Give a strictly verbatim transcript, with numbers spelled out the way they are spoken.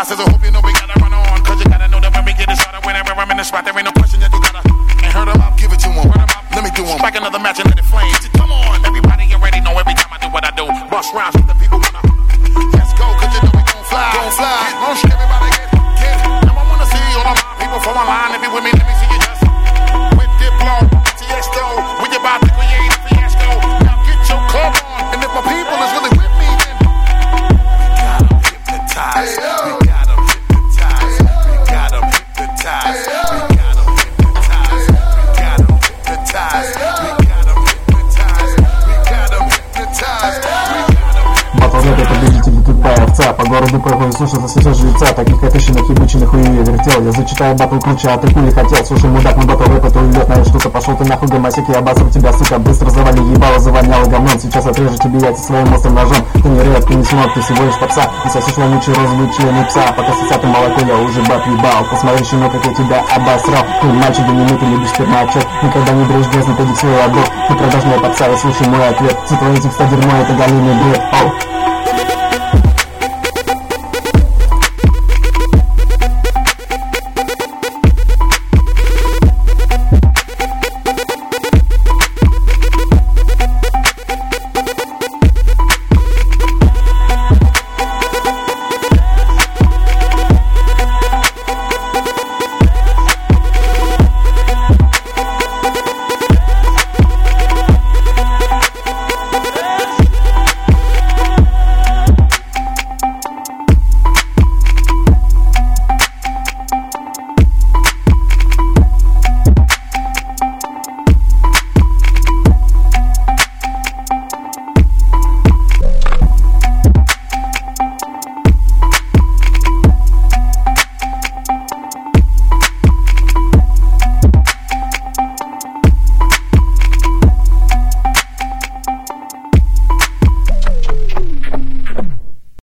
bosses, I hope you know we gotta run on. Cause you gotta know that when we get it started, whenever I'm in the spot, there ain't no question that you gotta. Ain't heard them up, give it to them. Let me do them. Strike another match and let it flame. Come on, everybody already know every time I do what I do. Bust rhymes with the people wanna. Let's go, cause you know we gon' fly. Gon' fly. Don't shit, everybody get, get it. Now I wanna see all of my people from online. If you with me, let me see you just. With Diplo, T X O, we about to create a fiasco. Now get your club on. And if my people is really with me, then. Hey, yo. We got them hypnotized. We got them hypnotized. We got them hypnotized. We got them hypnotized. We got them hypnotized. We got them hypnotized. Батл-рэп — это победитель тупая овца. По городу проходит, слушай, засосешь жильца. Таких опущенных ебучных хуеве вертел. Я зачитаю батл ключа, а ты хули хотел. Слушай, мудак, на батл-рэп это улетная штука. Пошел ты нахуй, гомосек, я обосру тебя, сука. Быстро завали ебало, завоняло говном. Сейчас отрежу тебе яйца своим острым ножом. Ты не рэп, ты не смог, ты всего лишь попса. И сосешь вонючий розовый член пса. Пока сосят молоко, я уже баб ебал. Посмотри, щенок, как я тебя обосрал. Ты мальчик, да не мы, ты любишь спермачок. Никогда не брешь грязно, пойди в свой оброк. Ты продажная попса, и слушай мой ответ. За твои текста дерьмо, это галимый бред. Оу.